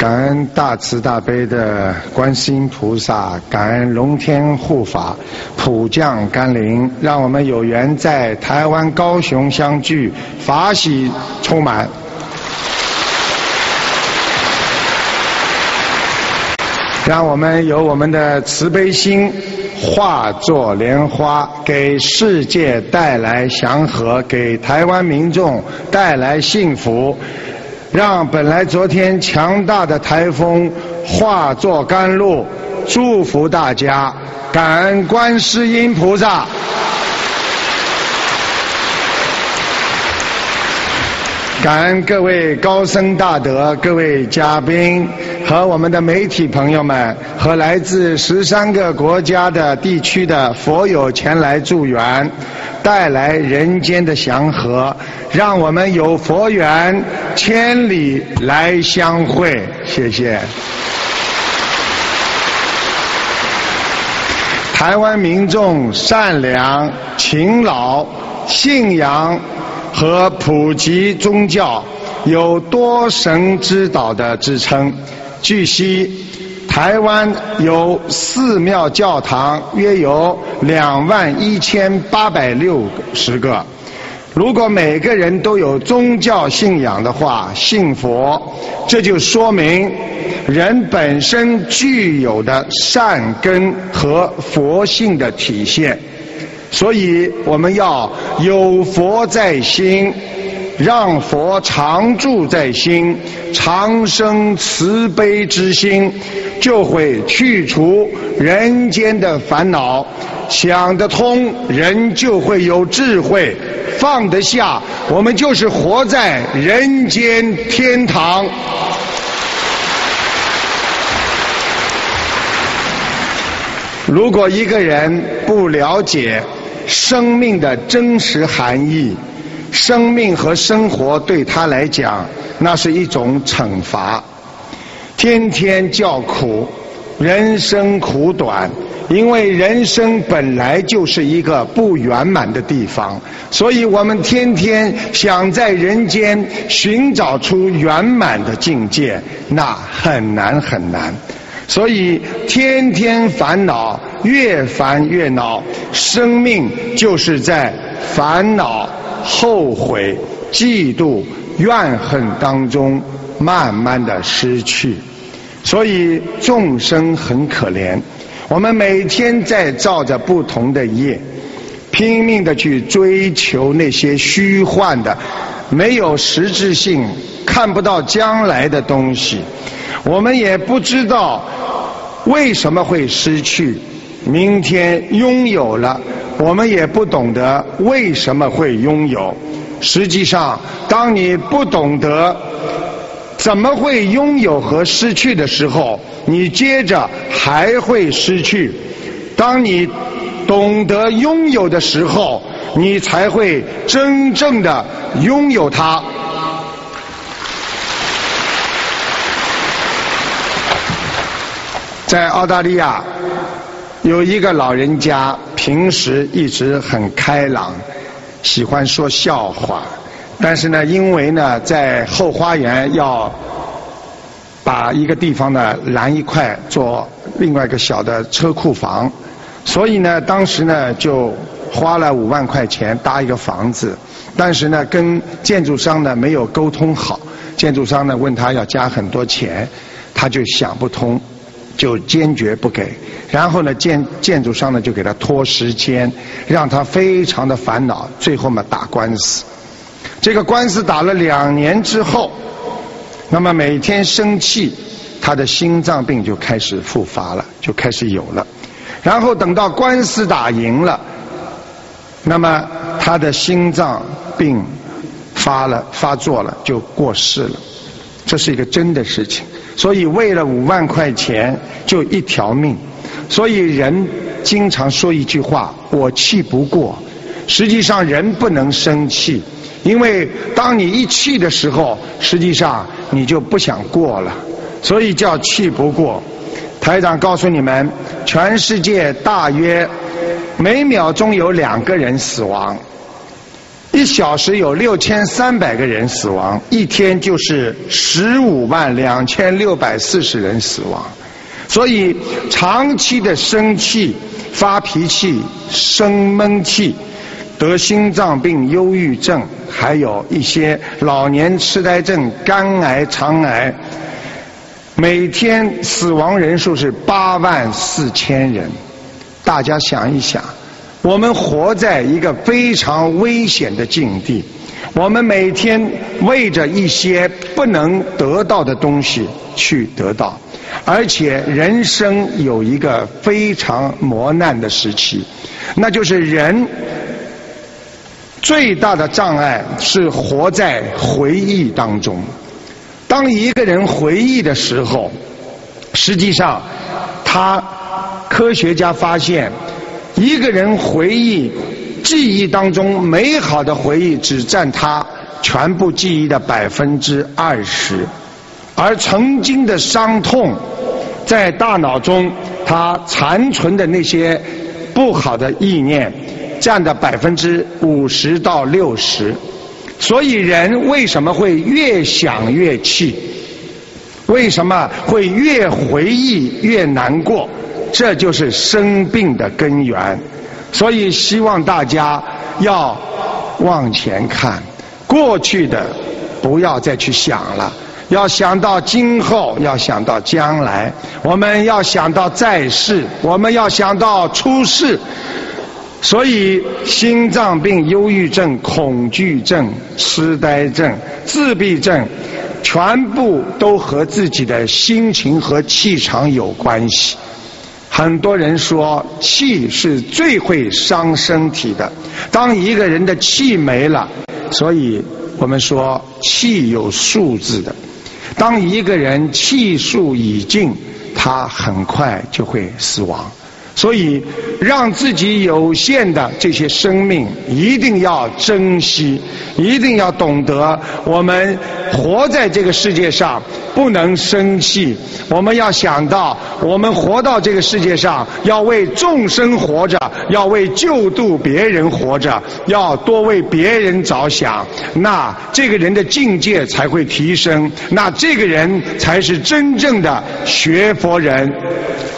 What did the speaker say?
感恩大慈大悲的观世音菩萨，感恩龙天护法普降甘霖，让我们有缘在台湾高雄相聚，法喜充满。让我们有我们的慈悲心，化作莲花，给世界带来祥和，给台湾民众带来幸福。让本来昨天强大的台风化作甘露，祝福大家，感恩观世音菩萨。感恩各位高僧大德、各位嘉宾和我们的媒体朋友们，和来自13个国家的地区的佛友前来助缘，带来人间的祥和，让我们有佛缘，千里来相会。谢谢。台湾民众善良、勤劳、信仰和普及宗教，有多神之岛的支撑。据悉，台湾有寺庙教堂约有21860个。如果每个人都有宗教信仰的话，信佛，这就说明人本身具有的善根和佛性的体现。所以我们要有佛在心，让佛常住在心，常生慈悲之心，就会去除人间的烦恼。想得通，人就会有智慧，放得下，我们就是活在人间天堂。如果一个人不了解生命的真实含义，生命和生活对他来讲，那是一种惩罚。天天叫苦，人生苦短，因为人生本来就是一个不圆满的地方，所以我们天天想在人间寻找出圆满的境界，那很难很难。所以天天烦恼，越烦越恼，生命就是在烦恼、后悔、嫉妒、怨恨当中慢慢的失去。所以众生很可怜，我们每天在造着不同的业，拼命的去追求那些虚幻的、没有实质性、看不到将来的东西。我们也不知道为什么会失去，明天拥有了，我们也不懂得为什么会拥有。实际上，当你不懂得怎么会拥有和失去的时候，你接着还会失去。当你懂得拥有的时候，你才会真正的拥有它。在澳大利亚有一个老人家，平时一直很开朗，喜欢说笑话，但是呢，因为呢在后花园要把一个地方呢拦一块做另外一个小的车库房，所以呢当时呢就花了5万块钱搭一个房子，但是呢跟建筑商呢没有沟通好，建筑商呢问他要加很多钱，他就想不通，就坚决不给。然后呢建筑商呢就给他拖时间，让他非常的烦恼，最后嘛打官司。这个官司打了2年之后，那么每天生气，他的心脏病就开始复发了，就开始有了。然后等到官司打赢了，那么他的心脏病发作了，就过世了。这是一个真的事情。所以为了5万块钱就一条命。所以人经常说一句话，我气不过。实际上人不能生气，因为当你一气的时候，实际上你就不想过了，所以叫气不过。台长告诉你们，全世界大约每秒钟有2个人死亡， 1小时有6300个人死亡，一天就是152640人死亡。所以长期的生气、发脾气、生闷气，得心脏病、忧郁症，还有一些老年痴呆症、肝癌、肠癌，每天死亡人数是84000人。大家想一想，我们活在一个非常危险的境地，我们每天为着一些不能得到的东西去得到，而且人生有一个非常磨难的时期，那就是人最大的障碍是活在回忆当中。当一个人回忆的时候，实际上科学家发现，一个人回忆记忆当中美好的回忆只占他全部记忆的20%，而曾经的伤痛在大脑中它残存的那些不好的意念占的50%到60%。所以人为什么会越想越气？为什么会越回忆越难过？这就是生病的根源。所以希望大家要往前看，过去的不要再去想了，要想到今后，要想到将来，我们要想到在世，我们要想到出世。所以心脏病、忧郁症、恐惧症、痴呆症、自闭症，全部都和自己的心情和气场有关系。很多人说气是最会伤身体的，当一个人的气没了，所以我们说气有数字的，当一个人气数已尽，他很快就会死亡。所以让自己有限的这些生命一定要珍惜，一定要懂得我们活在这个世界上不能生气，我们要想到我们活到这个世界上要为众生活着，要为救度别人活着，要多为别人着想，那这个人的境界才会提升，那这个人才是真正的学佛人。